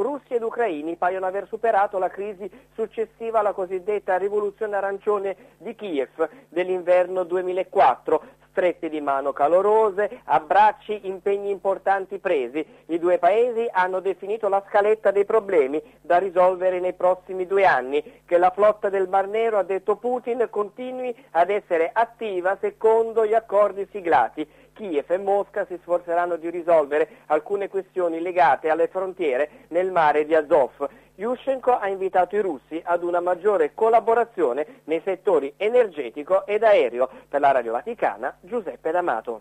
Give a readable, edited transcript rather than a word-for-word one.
russi ed ucraini paiono aver superato la crisi successiva alla cosiddetta rivoluzione arancione di Kiev dell'inverno 2004. Strette di mano calorose, abbracci, impegni importanti presi. I due paesi hanno definito la scaletta dei problemi da risolvere nei prossimi 2 anni, che la flotta del Mar Nero, ha detto Putin, continui ad essere attiva secondo gli accordi siglati. Kiev e Mosca si sforzeranno di risolvere alcune questioni legate alle frontiere nel mare di Azov. Yushchenko ha invitato i russi ad una maggiore collaborazione nei settori energetico ed aereo. Per la Radio Vaticana, Giuseppe D'Amato.